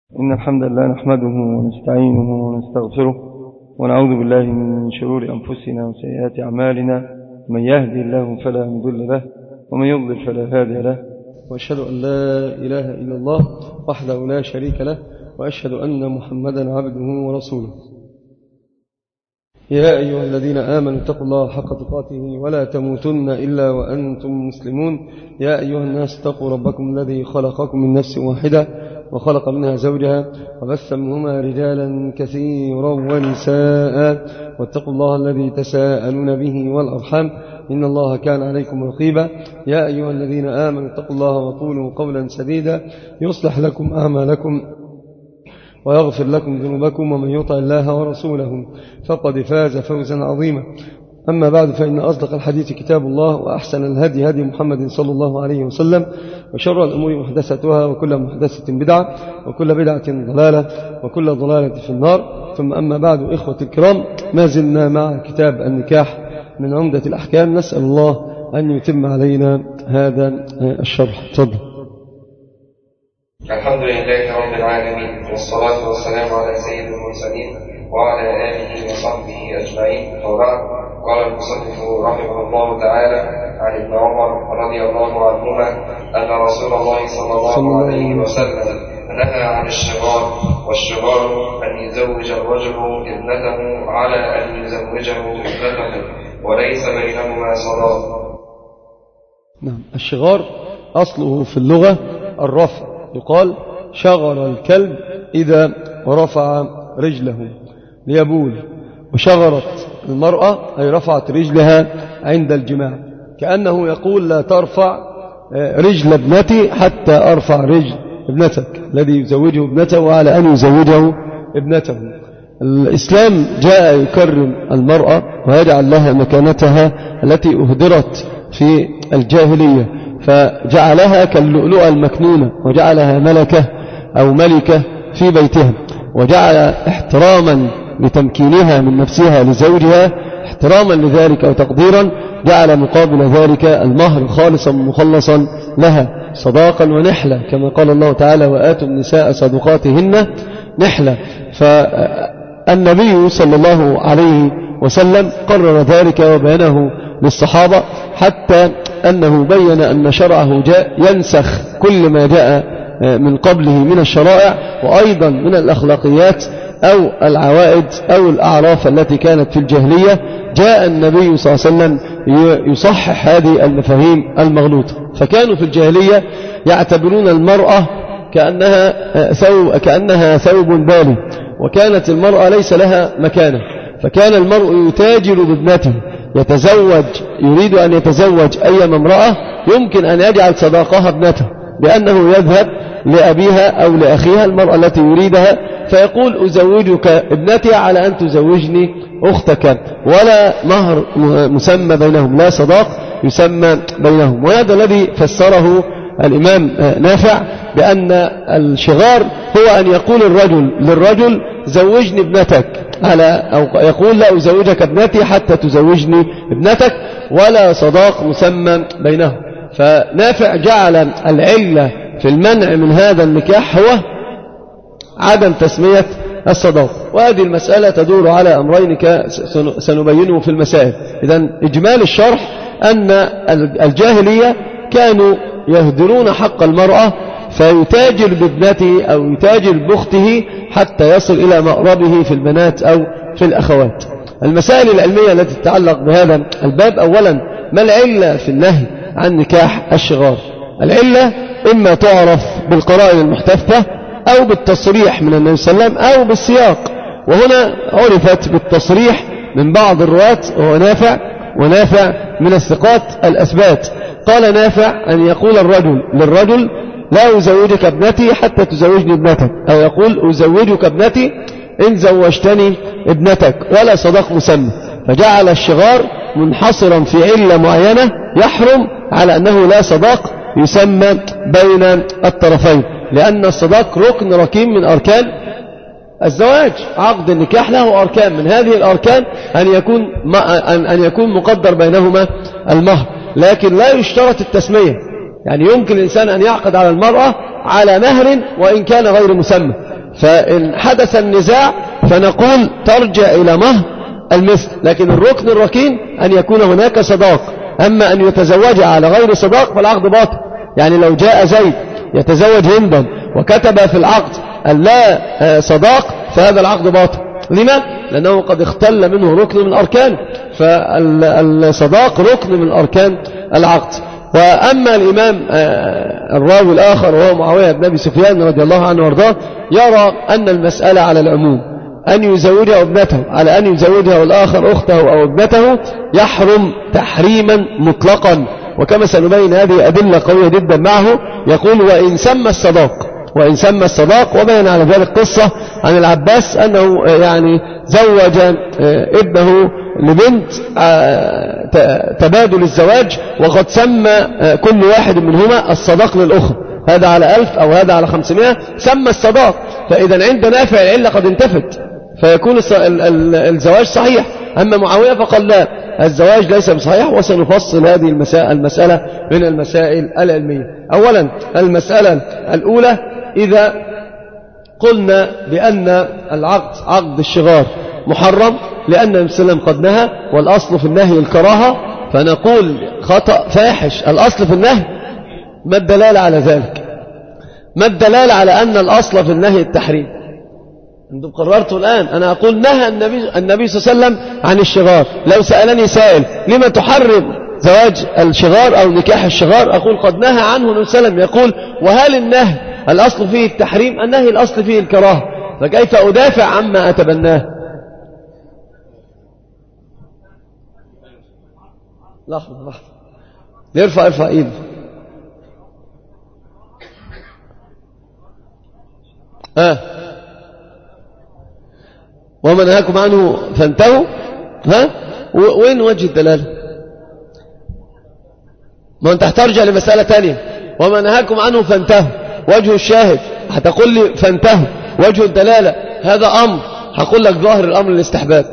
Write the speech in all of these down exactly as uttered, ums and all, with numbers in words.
إن الحمد لله نحمده ونستعينه ونستغفره ونعوذ بالله من شرور أنفسنا وسيئات أعمالنا. من يهدي الله فلا مضل له ومن يضلل فلا هادي له، وأشهد أن لا إله إلا الله وحده لا شريك له، وأشهد أن محمدا عبده ورسوله. يا أيها الذين آمنوا اتقوا الله حق تقاته ولا تموتن إلا وأنتم مسلمون. يا أيها الناس اتقوا ربكم الذي خلقكم من نفس واحدة وخلق منها زوجها وبث منهما رجالا كثيرا ونساء، واتقوا الله الذي تساءلون به والأرحام إن الله كان عليكم رقيبا. يا أيها الذين آمنوا اتقوا الله وقولوا قولا سديدا يصلح لكم أعمالكم ويغفر لكم ذنوبكم، ومن يطع الله ورسوله فقد فاز فوزا عظيما. أما بعد، فإن أصدق الحديث كتاب الله، وأحسن الهدي هدي محمد صلى الله عليه وسلم، وشر الأمور محدثتها، وكل محدثة بدعة، وكل بدعة ضلالة، وكل ضلالة في النار. ثم أما بعد، إخوة الكرام، ما زلنا مع كتاب النكاح من عمدة الأحكام. نسأل الله أن يتم علينا هذا الشرح. تفضل. الحمد لله رب العالمين، والصلاة والسلام على سيد المرسلين وعلى آله وصحبه أجمعين. وبعد، قال المصنف رحمه الله تعالى عن ابن عمر رضي الله عنهما أن رسول الله صلى الله عليه وسلم نهى عن الشغار، والشغار أن يزوج الرجل ابنته على أن يزوجه ابنته وليس بينهما صداق. نعم، الشغار أصله في اللغة الرفع، يقال شغر الكلب إذا رفع رجله ليبول، وشغرت المرأة أي رفعت رجلها عند الجماع، كأنه يقول لا ترفع رجل ابنتي حتى أرفع رجل ابنتك، الذي يزوجه ابنته على أن يزوجه ابنته. الإسلام جاء يكرم المرأة ويجعل لها مكانتها التي أهدرت في الجاهلية، فجعلها كاللؤلؤة المكنونة، وجعلها ملكة أو ملكة في بيتها، وجعل احتراما لتمكينها من نفسها لزوجها، احتراما لذلك وتقديرا، جعل مقابل ذلك المهر خالصا مخلصا لها، صداقا ونحلة، كما قال الله تعالى وآتوا النساء صدقاتهن نحلة. فالنبي صلى الله عليه وسلم قرر ذلك وبينه للصحابة، حتى أنه بين أن شرعه جاء ينسخ كل ما جاء من قبله من الشرائع، وأيضا من الأخلاقيات أو العوائد أو الأعراف التي كانت في الجاهلية. جاء النبي صلى الله عليه وسلم يصحح هذه المفاهيم المغلوطة. فكانوا في الجاهلية يعتبرون المرأة كأنها ثوب, كأنها ثوب بالي، وكانت المرأة ليس لها مكانة، فكان المرء يتاجر بابنته، يتزوج، يريد أن يتزوج أي امرأة يمكن أن يجعل صداقها ابنته، لأنه يذهب لأبيها أو لأخيها المرأة التي يريدها فيقول أزوجك ابنتي على أن تزوجني أختك، ولا مهر مسمى بينهم، لا صداق يسمى بينهم. وهذا الذي فسره الإمام نافع بأن الشغار هو أن يقول الرجل للرجل زوجني ابنتك، على أو يقول لا أزوجك ابنتي حتى تزوجني ابنتك، ولا صداق مسمى بينهم. فنافع جعل العلة في المنع من هذا النكاح هو عدم تسمية الصداق. وهذه المسألة تدور على أمرين سنبينه في المسائل. إذن إجمال الشرح أن الجاهلية كانوا يهدرون حق المرأة، فيتاجر بابنته أو يتاجر بأخته حتى يصل إلى مأربه في البنات أو في الأخوات. المسائل العلمية التي تتعلق بهذا الباب: أولا، ما العلة في النهي عن نكاح الشغار؟ العلة إما تعرف بالقرائن المحتفة أو بالتصريح من النبي صلى الله عليه وسلم أو بالسياق، وهنا عرفت بالتصريح من بعض الرواة وهو نافع، ونافع من الثقات الأثبات. قال نافع أن يقول الرجل للرجل لا أزوجك ابنتي حتى تزوجني ابنتك، أو يقول أزوجك ابنتي إن زوجتني ابنتك، ولا صداق مسمى. فجعل الشغار منحصرا في علة معينة يحرم على أنه لا صداق يسمى بين الطرفين، لأن الصداق ركن ركين من أركان الزواج. عقد النكاح له أركان، من هذه الأركان أن يكون أن يكون مقدر بينهما المهر، لكن لا يشترط التسمية. يعني يمكن الإنسان أن يعقد على المرأة على مهر وإن كان غير مسمى، فإن حدث النزاع فنقول ترجع إلى مهر المثل، لكن الركن الركين أن يكون هناك صداق. أما أن يتزوج على غير صداق فالعقد باطل. يعني لو جاء زيد يتزوج هندا وكتب في العقد أن لا صداق فهذا العقد باطل. لما؟ لأنه قد اختل منه ركن من أركان، فالصداق ركن من أركان العقد. وأما الإمام الراوي الآخر وهو معاوية بن أبي سفيان رضي الله عنه وارضاه يرى أن المسألة على العموم، أن يزوجها ابنته على أن يزوجها الآخر أخته أو ابنته يحرم تحريما مطلقا. وكما سنبين هذه أدلة قوية جدا معه. يقول وإن سمى الصداق وإن سمى الصداق وبين على ذلك قصة عن العباس أنه يعني زوج ابنه لبنت تبادل الزواج وقد سمى كل واحد منهما الصداق للأخرى، هذا على ألف أو هذا على خمسمائة، سمى الصداق. فإذا عند نافع العلة قد انتفت فيكون الزواج صحيح. أما معاوية فقال لا، الزواج ليس بصحيح. وسنفصل هذه المسألة من المسائل العلمية. أولا المسألة الأولى، إذا قلنا بأن العقد عقد الشغار محرم لأن النبي صلى الله عليه وسلم قد نهى والأصل في النهي الكراهة، فنقول خطأ فاحش. الأصل في النهي، ما الدلالة على ذلك؟ ما الدلالة على أن الأصل في النهي التحريم؟ أنتم قررتوا الآن. أنا أقول نهى النبي, النبي صلى الله عليه وسلم عن الشغار. لو سألني سائل لما تحرم زواج الشغار أو نكاح الشغار، أقول قد نهى عنه النبي صلى الله عليه وسلم. يقول وهل النهي الأصل فيه التحريم؟ النهي الأصل فيه الكراهة، فكيف أدافع عما أتبناه؟ لحظة لحظة، يرفع ارفع ايده. ها وما نهاكم عنه فانتهوا. ها وين وجه الدلالة؟ ما انت هترجع لمسألة تانية. وما نهاكم عنه فانتهوا، وجه الشاهد هتقول لي فانتهوا. وجه الدلالة هذا أمر، هقول لك ظاهر الأمر الاستحباب.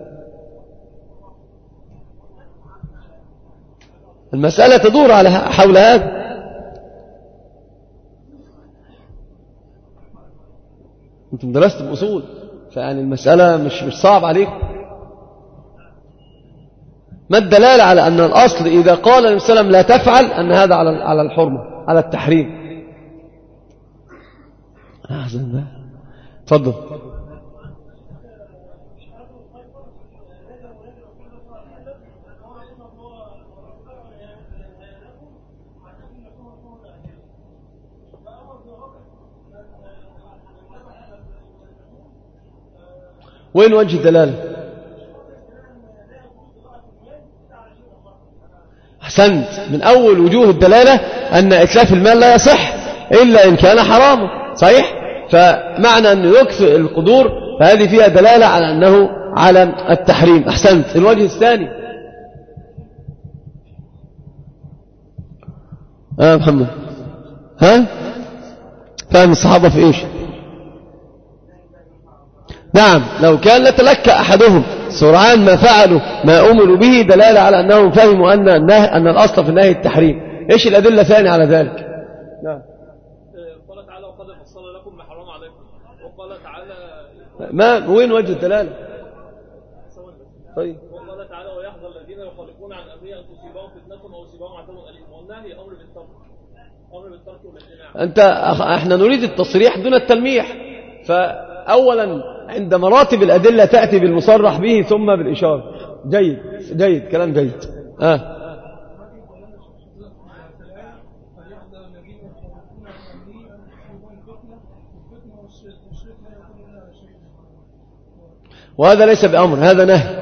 المسألة تدور على حول هذا. انتم درستم أصول، فيعني المسألة مش مش صعب عليكم. ما الدلالة على أن الأصل إذا قال النبي صلى الله عليه وسلم لا تفعل أن هذا على على الحرمة، على التحريم؟ أحسن ده، تفضل. وين وجه الدلالة؟ أحسنت. من أول وجوه الدلالة أن إتلاف المال لا يصح إلا إن كان حراما، صحيح؟ فمعنى أن يكثر القدور فهذه فيها دلالة على أنه على التحريم. أحسنت. الوجه الثاني ها محمد، ها فهم الصحابة في إيش؟ نعم، لو كان لتلكأ أحدهم سرعان ما فعلوا ما أمروا به دلالة على أنهم فهموا أن النهي أن الأصل في النهي التحريم. إيش الأدلة ثانية على ذلك؟ نعم. قال تعالى وقد فصل لكم ما حرم عليكم، وقال تعالى ما وين وجه الدلالة؟ طيب. وقال تعالى ويحذر الذين يخالفون عن أمره أن تصيبهم فتنة أو يصيبهم عذاب أليم. والنهي أمر بالترك، أمر بالترك والامتناع. أنت احنا نريد التصريح دون التلميح. فأولا عند مراتب الأدلة تأتي بالمصرح به ثم بالإشارة. جيد جيد، كلام جيد. آه. وهذا ليس بأمر، هذا نهي.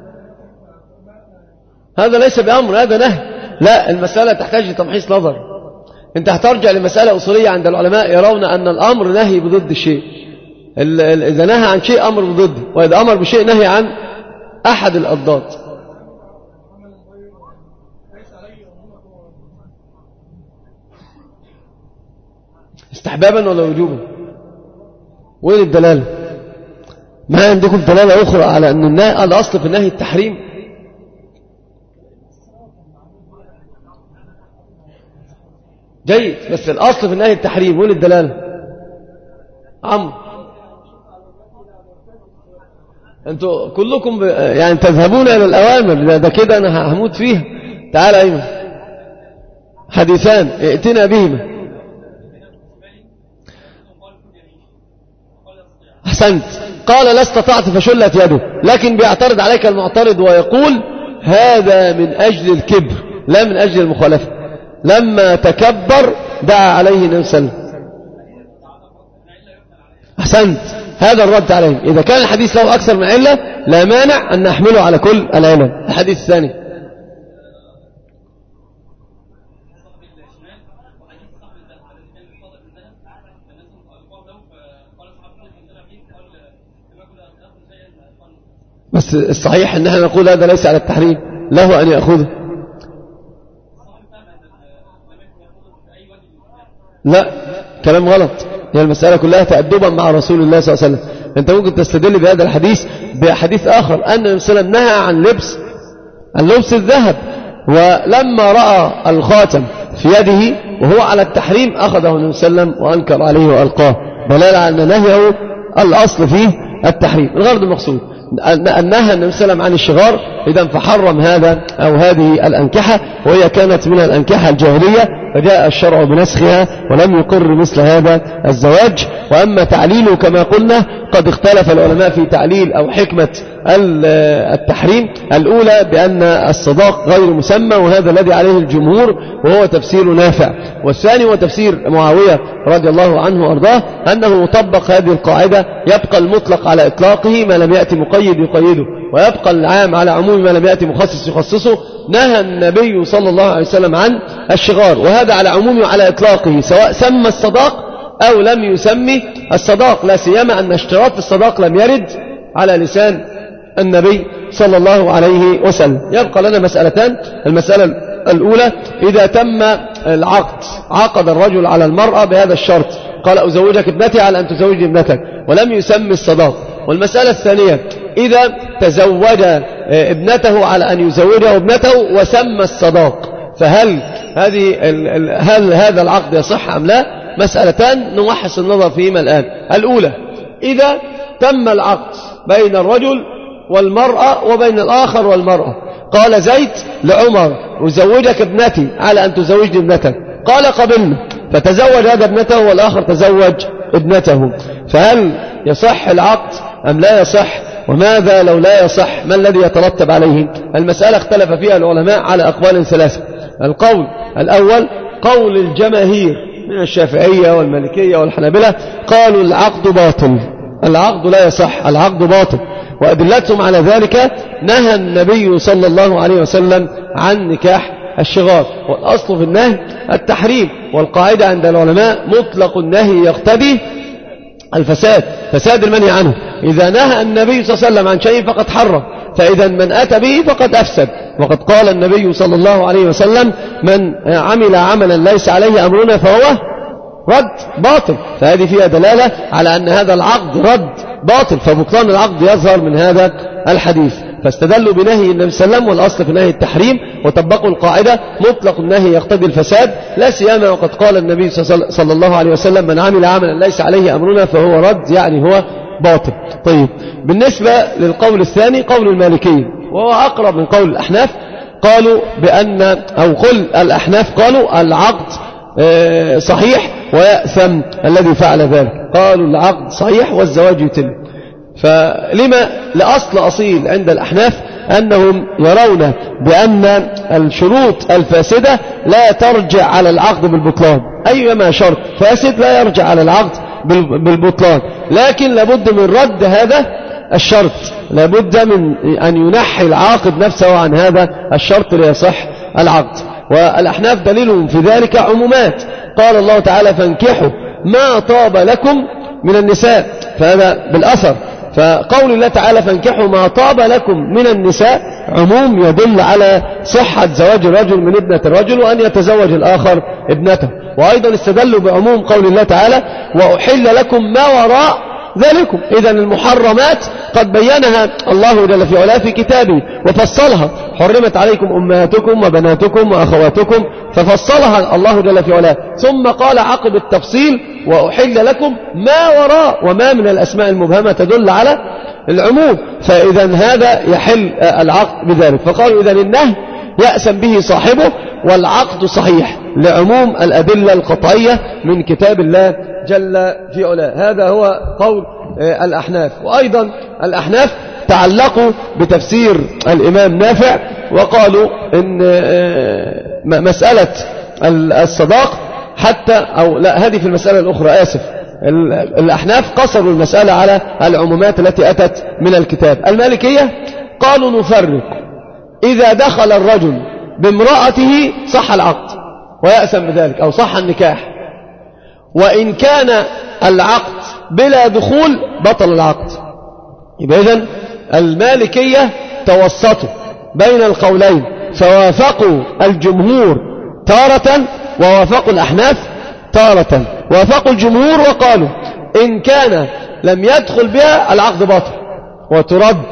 هذا ليس بأمر، هذا نهي. لا، المسألة تحتاج لتمحيص نظر. انت هترجع لمسألة أصولية عند العلماء يرون أن الأمر نهي بضد الشيء. إذا نهى عن شيء أمر بضده، وإذا أمر بشيء نهي عن أحد الأضداد. استحبابا ولا وجوبا؟ وين الدلالة؟ ما عندكم دلالة أخرى على أن الأصل في النهي التحريم؟ جيد، بس الأصل في النهي التحريم، وين الدلالة؟ عمرو أنتوا كلكم ب... يعني تذهبون إلى الأوامر، ده, ده كده أنا هموت فيها. تعال أيمن، حديثان ائتنا بهما. أحسنت. قال لا استطعت فشلت يده، لكن بيعترض عليك المعترض ويقول هذا من أجل الكبر لا من أجل المخالفة. لما تكبر دعا عليه النبي صلى الله عليه وسلم. أحسنت، هذا الرد عليه. إذا كان الحديث له أكثر من علة لا مانع أن نحمله على كل العلل. الحديث الثاني بس الصحيح أن احنا نقول هذا ليس على التحريم، له أن يأخذه. لا، كلام غلط. هي المسألة كلها تأدبا مع رسول الله صلى الله عليه وسلم. أنت ممكن تستدل بهذا الحديث بحديث آخر أن النبي صلى الله عليه وسلم نهى عن لبس عن لبس الذهب، ولما رأى الخاتم في يده وهو على التحريم أخذه النبي صلى الله عليه وسلم وأنكر عليه وألقاه، دلالة على أن نهيه الأصل فيه التحريم. الغرض المقصود أن نهى النبي صلى الله عليه وسلم عن الشغار، إذا فحرم هذا أو هذه الأنكحة، وهي كانت من الأنكحة الجاهلية، فجاء الشرع بنسخها ولم يقر مثل هذا الزواج. وأما تعليله كما قلنا قد اختلف العلماء في تعليل أو حكمة التحريم. الأولى بأن الصداق غير مسمى، وهذا الذي عليه الجمهور وهو تفسير نافع. والثاني هو تفسير معاوية رضي الله عنه وارضاه، أنه يطبق هذه القاعدة، يبقى المطلق على إطلاقه ما لم يأتي مقيد يقيده، ويبقى العام على عموم ما لم يأتي مخصص يخصصه. نهى النبي صلى الله عليه وسلم عن الشغار، وهذا على عمومه على إطلاقه، سواء سمى الصداق أو لم يسمي الصداق، لا سيما أن اشتراط الصداق لم يرد على لسان النبي صلى الله عليه وسلم. يبقى لنا مسألتان. المسألة الأولى إذا تم العقد، عقد الرجل على المرأة بهذا الشرط، قال أزوجك ابنتي على أن تزوجني ابنتك، ولم يسمي الصداق. والمسألة الثانية إذا تزوج ابنته على أن يزوجها ابنته وسمى الصداق، فهل هذه هل هذا العقد يصح أم لا؟ مسألتان نوحص النظر فيهما الآن. الأولى إذا تم العقد بين الرجل والمرأة وبين الآخر والمرأة، قال زيد لعمر أزوجك ابنتي على أن تزوجني ابنتك، قال قبلنا، فتزوج هذا ابنته والآخر تزوج ابنته، فهل يصح العقد أم لا يصح؟ وماذا لو لا يصح؟ ما الذي يترتب عليه؟ المسألة اختلف فيها العلماء على أقوال ثلاثة. القول الأول قول الجماهير من الشافعية والمالكية والحنابلة، قالوا العقد باطل، العقد لا يصح، العقد باطل. وأدلتهم على ذلك نهى النبي صلى الله عليه وسلم عن نكاح الشغار، والأصل في النهي التحريم، والقاعدة عند العلماء مطلق النهي يقتضي الفساد، فساد المنهي عنه. إذا نهى النبي صلى الله عليه وسلم عن شيء فقد حرم، فإذا من أتى به فقد أفسد. وقد قال النبي صلى الله عليه وسلم من عمل عملا ليس عليه أمرنا فهو رد باطل، فهذه فيها دلالة على أن هذا العقد رد باطل، فبطلان العقد يظهر من هذا الحديث. فاستدلوا بنهي النبي صلى الله عليه وسلم، والأصل في نهي التحريم، وطبقوا القاعدة مطلق النهي يقتضي الفساد، لا سيما وقد قال النبي صلى الله عليه وسلم من عمل عملا ليس عليه أمرنا فهو رد، يعني هو باطل. طيب، بالنسبة للقول الثاني قول المالكية، وهو أقرب من قول الأحناف، قالوا بأن أو قل الأحناف قالوا العقد صحيح ويأثم الذي فعل ذلك، قالوا العقد صحيح والزواج يتم. فلما لأصل أصيل عند الأحناف أنهم يرون بأن الشروط الفاسدة لا ترجع على العقد بالبطلان، أيما شرط فاسد لا يرجع على العقد بالبطلان، لكن لابد من رد هذا الشرط، لابد من أن ينحي العاقد نفسه عن هذا الشرط ليصح العقد. والأحناف دليلهم في ذلك عمومات، قال الله تعالى فانكحوا ما طاب لكم من النساء، فهذا بالأثر. فقول الله تعالى فانكحوا ما طاب لكم من النساء عموم يدل على صحة زواج الرجل من ابنة الرجل وأن يتزوج الآخر ابنته. وأيضا استدلوا بعموم قول الله تعالى وأحل لكم ما وراء ذلكم، إذن المحرمات قد بينها الله جل في علاه في كتابه وفصلها، حرمت عليكم أمهاتكم وبناتكم وأخواتكم، ففصلها الله جل في علاه، ثم قال عقب التفصيل وأحل لكم ما وراء، وما من الأسماء المبهمة تدل على العموم، فإذا هذا يحل العقد بذلك. فقالوا إذا النهي يأسم به صاحبه والعقد صحيح لعموم الأدلة القطعية من كتاب الله جل في علاه. هذا هو قول الأحناف. وأيضا الأحناف تعلقوا بتفسير الإمام نافع وقالوا إن مسألة الصداق حتى أو لا، هذه في المسألة الأخرى آسف، الأحناف قصروا المسألة على العمومات التي أتت من الكتاب. المالكية قالوا نفرق، إذا دخل الرجل بامرأته صح العقد ويأسم بذلك أو صح النكاح، وإن كان العقد بلا دخول بطل العقد. يبقى إذن المالكية توسطوا بين القولين، فوافقوا الجمهور تارة ووافقوا الأحناف تارة. وافقوا الجمهور وقالوا إن كان لم يدخل بها العقد باطل وترد،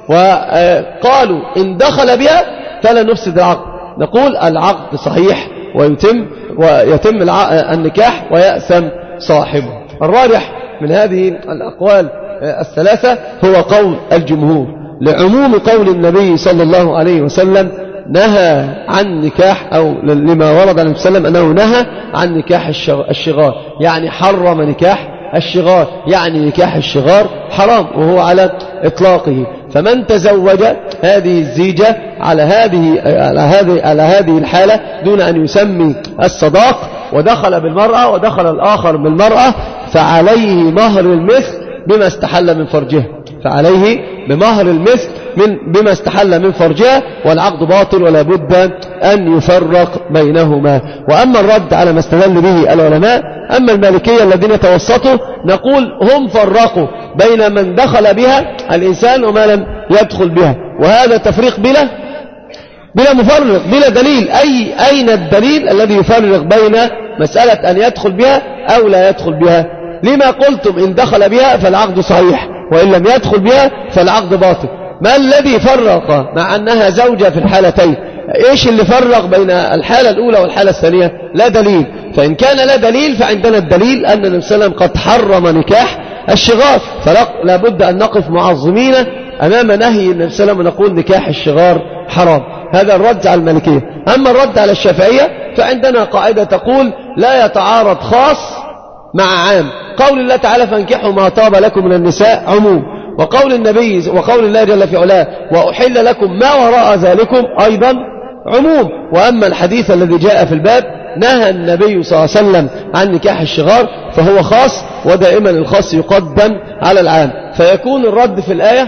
وقالوا إن دخل بها فلا نفسد العقد، نقول العقد صحيح ويتم ويتم النكاح ويأثم صاحبه. الراجح من هذه الأقوال الثلاثة هو قول الجمهور لعموم قول النبي صلى الله عليه وسلم نهى عن نكاح، أو لما ورد عن النبي صلى الله عليه وسلم أنه نهى عن نكاح الشغار، يعني حرم نكاح الشغار، يعني نكاح الشغار حرام وهو على إطلاقه. فمن تزوج هذه الزيجة على هذه على هذه على هذه الحالة دون أن يسمي الصداق ودخل بالمرأة ودخل الآخر بالمرأة فعليه مهر المثل بما استحل من فرجها، فعليه بمهر المثل من بما استحل من فرجها، والعقد باطل ولا بد أن يفرق بينهما. وأما الرد على ما استدل به العلماء، أما المالكية الذين توسطوا نقول هم فرقوا بين من دخل بها الإنسان وما لم يدخل بها، وهذا تفريق بلا بلا مفرق بلا دليل. أي أين الدليل الذي يفرق بين مسألة أن يدخل بها أو لا يدخل بها؟ لما قلتم إن دخل بها فالعقد صحيح وإن لم يدخل بها فالعقد باطل؟ ما الذي فرق مع أنها زوجة في الحالتين؟ إيش اللي فرق بين الحالة الأولى والحالة الثانية؟ لا دليل. فإن كان لا دليل فعندنا الدليل أن النبي صلى الله عليه وسلم قد حرم نكاح الشغار، فلا بد أن نقف معظمين أمام نهي النبي صلى الله عليه وسلم ونقول نكاح الشغار حرام. هذا الرد على المالكية. أما الرد على الشافعية فعندنا قاعدة تقول لا يتعارض خاص مع عام. قول الله تعالى فانكحوا ما طاب لكم من النساء عموم، وقول النبي وقول الله جل في علاه وأحل لكم ما وراء ذلكم أيضا عموم. وأما الحديث الذي جاء في الباب نهى النبي صلى الله عليه وسلم عن نكاح الشغار فهو خاص، ودائما الخاص يقدم على العام. فيكون الرد في الآية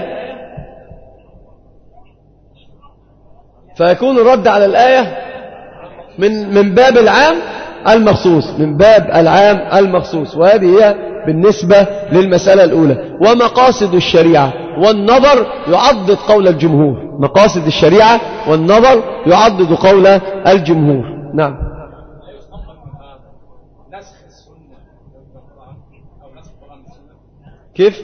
فيكون الرد على الآية من من باب العام المخصوص، من باب العام المخصوص. وهذه هي بالنسبة للمسألة الأولى. ومقاصد الشريعة والنظر يعضد قول الجمهور، مقاصد الشريعة والنظر يعضد قول الجمهور. نعم. كيف؟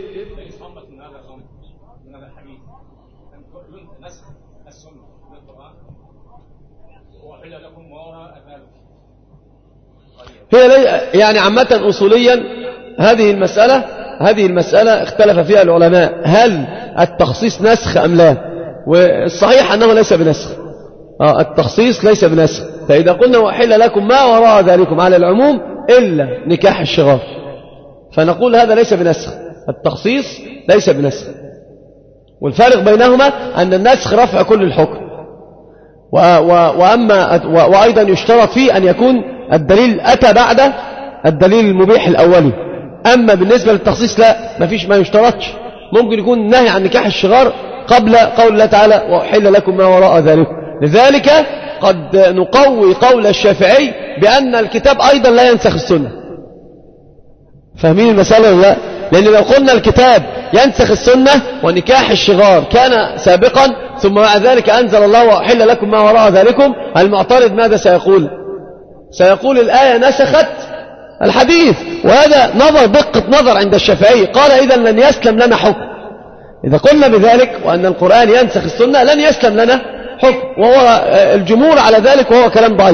هي يعني عامة أصوليا هذه المسألة هذه المسألة اختلف فيها العلماء، هل التخصيص نسخ أم لا؟ والصحيح أنه ليس بنسخ. آه التخصيص ليس بنسخ. فإذا قلنا وأحل لكم ما وراء ذلكم على العموم إلا نكاح الشغار، فنقول هذا ليس بنسخ، التخصيص ليس بنسخ. والفارق بينهما أن النسخ رفع كل الحكم، و و وأما و وأيضا يشترط فيه أن يكون الدليل أتى بعد الدليل المبيح الأولي. أما بالنسبة للتخصيص لا، ما فيش ما يشترطش. ممكن يكون النهي عن نكاح الشغار قبل قول الله تعالى وأحل لكم ما وراء ذلك. لذلك قد نقوي قول الشافعي بأن الكتاب أيضا لا ينسخ السنة. فاهمين المسألة ولا لا؟ لأن لو قلنا الكتاب ينسخ السنة ونكاح الشغار كان سابقا ثم مع ذلك أنزل الله وأحل لكم ما وراء ذلكم، المعترض ماذا سيقول؟ سيقول الآية نسخت الحديث. وهذا نظر دقة نظر عند الشافعي، قال إذا لن يسلم لنا حكم. إذا قلنا بذلك وأن القرآن ينسخ السنة لن يسلم لنا حكم، وهو الجمهور على ذلك وهو كلام ضعيف.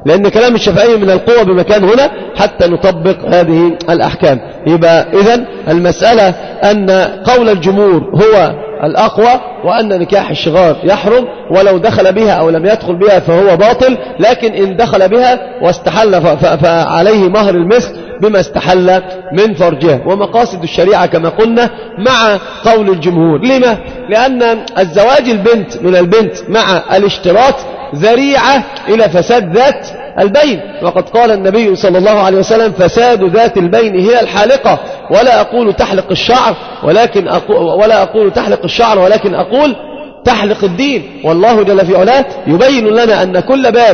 لأن كلام الشافعي من القوة بمكان هنا حتى نطبق هذه الأحكام. يبقى إذن المسألة أن قول الجمهور هو الأقوى، وأن نكاح الشغار يحرم ولو دخل بها أو لم يدخل بها فهو باطل، لكن إن دخل بها واستحل فعليه مهر المثل بما استحل من فرجها. ومقاصد الشريعة كما قلنا مع قول الجمهور. لما؟ لأن الزواج البنت من البنت مع الاشتراط ذريعة إلى فساد ذات البين، وقد قال النبي صلى الله عليه وسلم فساد ذات البين هي الحالقة، ولا أقول تحلق الشعر ولكن أقول ولا أقول تحلق الشعر ولكن أقول تحلق الدين. والله جل في علاه يبين لنا أن كل باب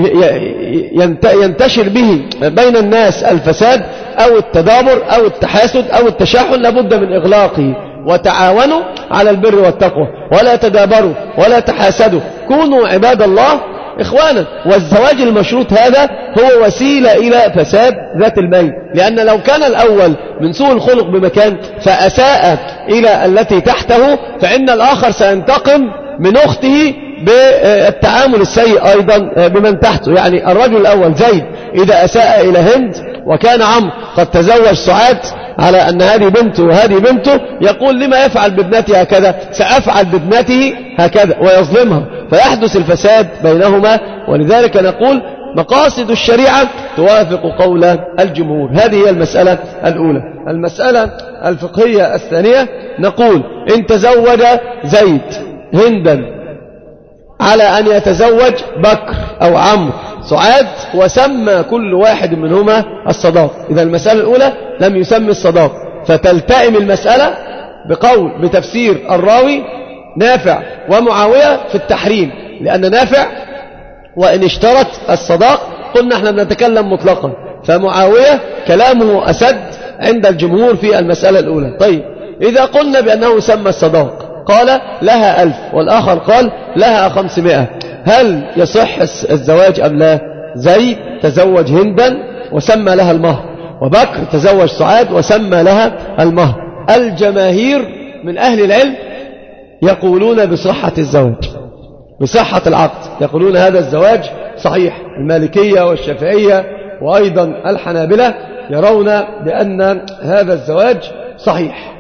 ينتشر به بين الناس الفساد أو التدابر أو التحاسد أو التشاحن لابد من إغلاقه. وتعاونوا على البر والتقوى ولا تدابروا ولا تحاسدوا، كونوا عباد الله إخوانا. والزواج المشروط هذا هو وسيلة إلى فساد ذات البين، لأن لو كان الأول من سوء الخلق بمكان فأساء إلى التي تحته، فإن الآخر سينتقم من أخته بالتعامل السيء أيضا بمن تحته. يعني الرجل الأول زيد إذا أساء إلى هند وكان عمرو قد تزوج سعاد على أن هذه بنته وهذه بنته، يقول لما يفعل بابنتي هكذا، سأفعل بابنته هكذا، ويظلمها، فيحدث الفساد بينهما. ولذلك نقول مقاصد الشريعة توافق قول الجمهور. هذه هي المسألة الأولى. المسألة الفقهية الثانية نقول إن تزوج زيد هندا على أن يتزوج بكر أو عمرو سعاد وسمى كل واحد منهما الصداق، إذا المسألة الأولى لم يسمي الصداق، فتلتئم المسألة بقول بتفسير الراوي نافع ومعاوية في التحريم، لأن نافع وإن اشترط الصداق قلنا احنا بنتكلم مطلقا، فمعاوية كلامه أسد عند الجمهور في المسألة الأولى. طيب إذا قلنا بأنه سمى الصداق قال لها ألف والآخر قال لها خمسمائة، هل يصح الزواج أم لا؟ زيد تزوج هندا وسمى لها المهر، وبكر تزوج سعاد وسمى لها المهر. الجماهير من أهل العلم يقولون بصحة الزواج، بصحة العقد، يقولون هذا الزواج صحيح. المالكية والشافعية وأيضا الحنابلة يرون بأن هذا الزواج صحيح.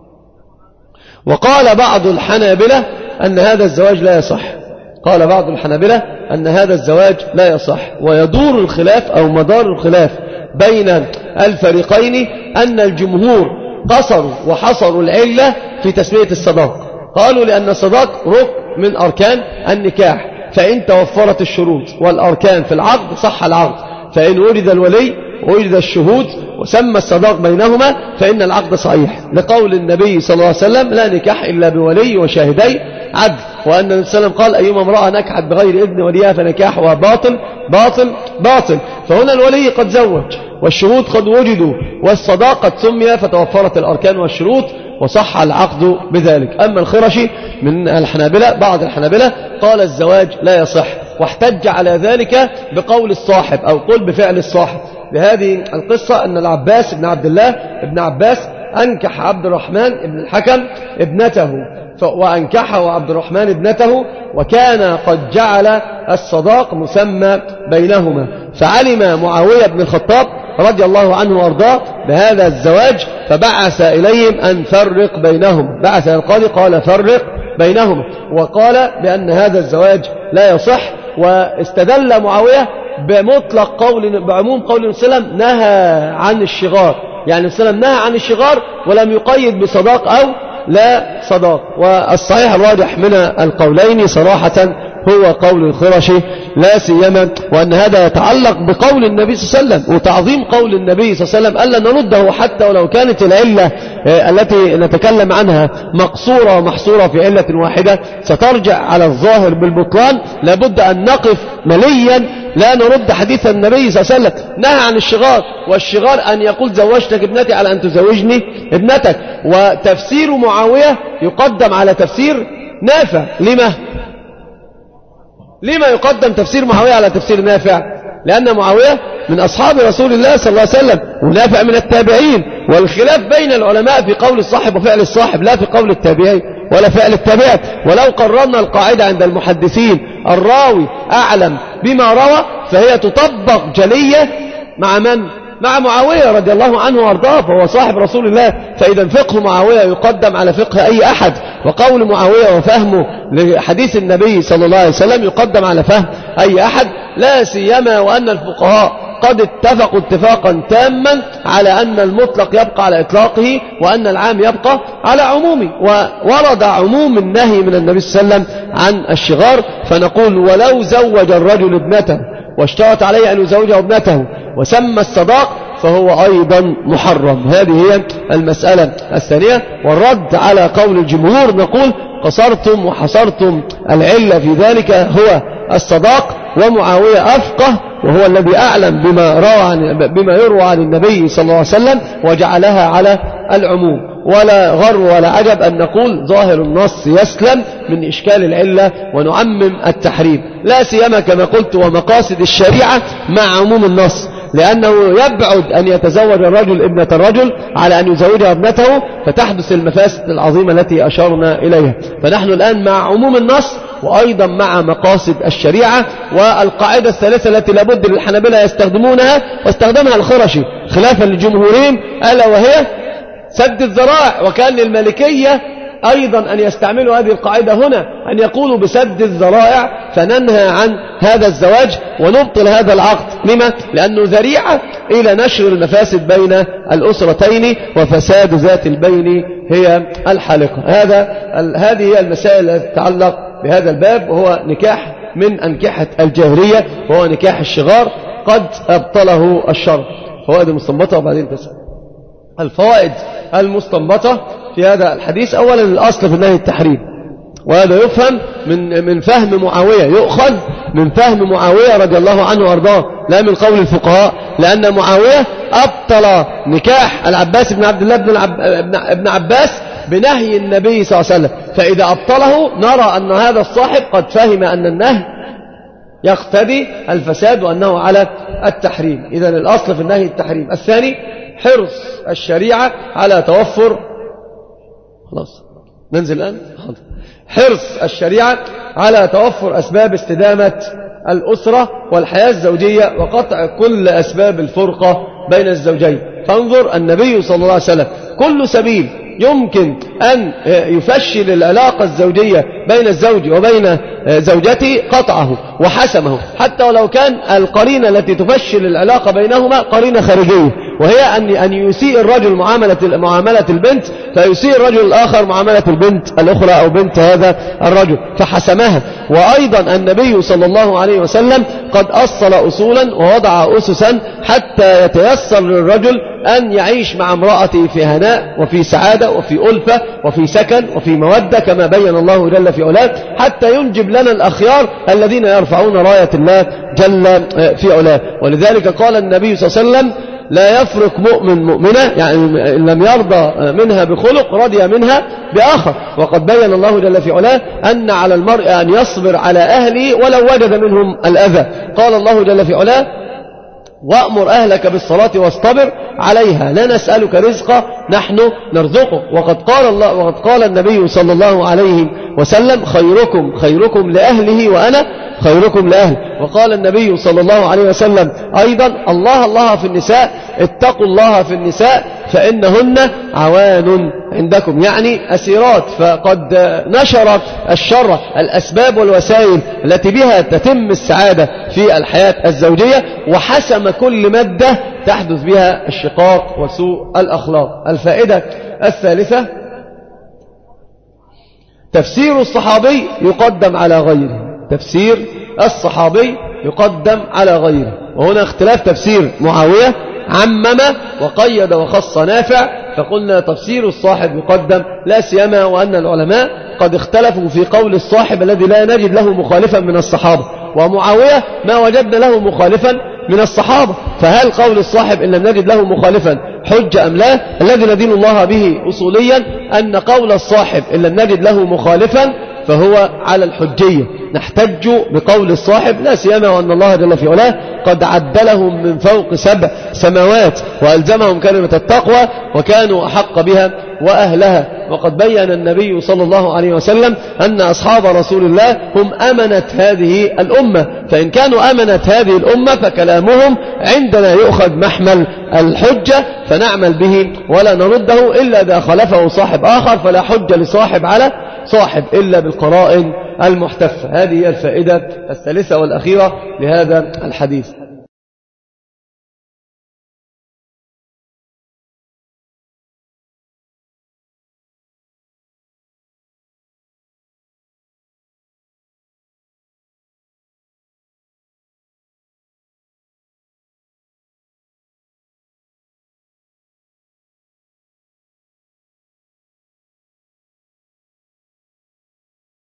وقال بعض الحنابلة أن هذا الزواج لا يصح، قال بعض الحنابلة أن هذا الزواج لا يصح. ويدور الخلاف أو مدار الخلاف بين الفريقين أن الجمهور قصروا وحصروا العلة في تسمية الصداق، قالوا لأن الصداق ركن من أركان النكاح، فإن توفرت الشروط والأركان في العقد صح العقد، فإن وجد الولي ووجد الشهود وسمى الصداق بينهما فإن العقد صحيح، لقول النبي صلى الله عليه وسلم لا نكاح إلا بولي وشاهدي عدل، وأن النبي صلى الله عليه وسلم قال أيما امرأة نكحت بغير إذن وليها فنكاحها باطل باطل باطل. فهنا الولي قد زوج والشهود قد وجدوا والصداق قد سمي فتوفرت الأركان والشروط وصح العقد بذلك. أما الخرشي من الحنابلة بعض الحنابلة قال الزواج لا يصح، واحتج على ذلك بقول الصاحب أو قل بفعل الصاحب بهذه القصة أن العباس بن عبد الله ابن عباس أنكح عبد الرحمن ابن الحكم ابنته، وأنكحه عبد الرحمن ابنته وكان قد جعل الصداق مسمى بينهما، فعلم معاوية بن الخطاب رضي الله عنه وارضاه بهذا الزواج فبعث إليهم أن فرق بينهم، بعث القاضي قال فرق بينهما، وقال بأن هذا الزواج لا يصح. واستدل معاوية بمطلق قول بعموم قول النبي صلى الله عليه وسلم نهى عن الشغار، يعني النبي صلى الله عليه وسلم نهى عن الشغار ولم يقيد بصداق أو لا صداق. والصحيح الراجح من القولين صراحة هو قول الخرشي، لا سيما وأن هذا يتعلق بقول النبي صلى الله عليه وسلم وتعظيم قول النبي صلى الله عليه وسلم ألا نرده حتى ولو كانت العلة التي نتكلم عنها مقصورة ومحصورة في علة واحدة سترجع على الظاهر بالبطلان. لابد أن نقف مليا لا نرد حديث النبي صلى الله عليه وسلم نهى عن الشغار، والشغار أن يقول زوجتك ابنتي على أن تزوجني ابنتك. وتفسير معاوية يقدم على تفسير نافع. لما؟ لما يقدم تفسير معاوية على تفسير نافع؟ لأن معاوية من أصحاب رسول الله صلى الله عليه وسلم ونافع من التابعين، والخلاف بين العلماء في قول الصاحب وفعل الصاحب لا في قول التابعين ولا فعل التابعين. ولو قررنا القاعدة عند المحدثين الراوي أعلم بما روى فهي تطبق جلية مع من؟ مع معاوية رضي الله عنه وارضاه، فهو صاحب رسول الله، فإذا فقه معاوية يقدم على فقه أي أحد، وقول معاوية وفهمه لحديث النبي صلى الله عليه وسلم يقدم على فهم أي أحد، لا سيما وأن الفقهاء قد اتفقوا اتفاقا تاما على أن المطلق يبقى على إطلاقه وأن العام يبقى على عمومه. وورد عموم النهي من النبي صلى الله عليه وسلم عن الشغار، فنقول ولو زوج الرجل ابنته واشترط عليه أن يزوجه ابنته وسمى الصداق فهو أيضا محرم. هذه هي المسألة الثانية. والرد على قول الجمهور نقول قصرتم وحصرتم العلة في ذلك هو الصداق، ومعاوية أفقه وهو الذي أعلم بما, روى عن بما يروى عن النبي صلى الله عليه وسلم وجعلها على العموم. ولا غر ولا عجب أن نقول ظاهر النص يسلم من إشكال العلة ونعمم التحريم، لا سيما كما قلت ومقاصد الشريعة مع عموم النص، لأنه يبعد أن يتزوج الرجل ابنة الرجل على أن يزوجها ابنته فتحدث المفاسد العظيمة التي أشرنا إليها. فنحن الآن مع عموم النص وأيضا مع مقاصد الشريعة. والقاعدة الثالثة التي لابد للحنابلة يستخدمونها واستخدمها الخرشي خلافا للجمهورين ألا وهي سد الذرائع، وكان للمالكية أيضا أن يستعملوا هذه القاعدة هنا، أن يقولوا بسد الذرائع فننهى عن هذا الزواج ونبطل هذا العقد. لما؟ لأنه ذريعة إلى نشر المفاسد بين الأسرتين، وفساد ذات البين هي الحالقة. هذا هذه هي المسائل التي تتعلق بهذا الباب، وهو نكاح من أنكحة الجاهلية، وهو نكاح الشغار قد أبطله الشرع. فوائد المستنبطة وبعدين تسأل. الفوائد المستنبطة في هذا الحديث: أولا الأصل في النهي التحريم، وهذا يفهم من من فهم معاوية، يؤخذ من فهم معاوية رضي الله عنه وارضاه لا من قول الفقهاء، لأن معاوية أبطل نكاح العباس بن عبد الله بن, العب بن عباس بنهي النبي صلى الله عليه وسلم، فإذا أبطله نرى أن هذا الصاحب قد فهم أن النهي يقتضي الفساد وأنه على التحريم. إذن الأصل في النهي التحريم. الثاني حرص الشريعة على توفر خلاص ننزل الآن حرص الشريعة على توفر أسباب استدامة الأسرة والحياة الزوجية وقطع كل أسباب الفرقة بين الزوجين. فانظر النبي صلى الله عليه وسلم كل سبيل يمكن أن يفشل العلاقة الزوجية بين الزوج وبين زوجته قطعه وحسمه، حتى ولو كان القرينة التي تفشل العلاقة بينهما قرينة خارجية، وهي أن أن يسيء الرجل معاملة معاملة البنت فيسيء الرجل الآخر معاملة البنت الأخرى أو بنت هذا الرجل فحسمها. وأيضا النبي صلى الله عليه وسلم قد أصل أصولا ووضع أسسا حتى يتيسر للرجل أن يعيش مع امرأته في هناء وفي سعادة وفي ألفة وفي سكن وفي مودة كما بين الله جل في علاه، حتى ينجب لنا الأخيار الذين يرفعون راية الله جل في علاه. ولذلك قال النبي صلى الله عليه وسلم: لا يفرق مؤمن مؤمنة، يعني إن لم يرضى منها بخلق رضي منها بآخر. وقد بين الله جل في علاه أن على المرء أن يصبر على أهله ولو وجد منهم الأذى. قال الله جل في علاه: وأمر أهلك بالصلاة واصطبر عليها لا نسألك رزقا نحن نرزقك. وقد قال الله وقد قال النبي صلى الله عليه وسلم: خيركم خيركم لأهله وأنا خيركم لأهل. وقال النبي صلى الله عليه وسلم أيضا: الله الله في النساء، اتقوا الله في النساء فإنهن عوان عندكم، يعني أسيرات. فقد نشرت الشر الأسباب والوسائل التي بها تتم السعادة في الحياة الزوجية، وحسم كل مادة تحدث بها الشقاق وسوء الأخلاق. الفائدة الثالثة: تفسير الصحابي يقدم على غيره. تفسير الصحابي يقدم على غيره. وهنا اختلاف تفسير معاوية، عمم وقيد وخص نافع، فقلنا تفسير الصاحب يقدم، لا سيما وأن العلماء قد اختلفوا في قول الصاحب الذي لا نجد له مخالفا من الصحابة، ومعاوية ما وجدنا له مخالفا من الصحابة، فهل قول الصاحب إن لم نجد له مخالفا حجة أم لا؟ الذي ندين الله به أصوليا أن قول الصاحب إن لم نجد له مخالفا فهو على الحجية، نحتج بقول الصاحب، لا سيما وأن الله جل في علاه قد عدلهم من فوق سبع سماوات وألزمهم كلمة التقوى وكانوا أحق بها وأهلها. وقد بين النبي صلى الله عليه وسلم أن أصحاب رسول الله هم أمنة هذه الأمة، فإن كانوا أمنة هذه الأمة فكلامهم عندنا يؤخذ محمل الحجة فنعمل به ولا نرده إلا إذا خلفه صاحب آخر، فلا حجة لصاحب على صاحب إلا بالقرائن المحتفة. هذه هي الفائدة الثالثة والأخيرة لهذا الحديث.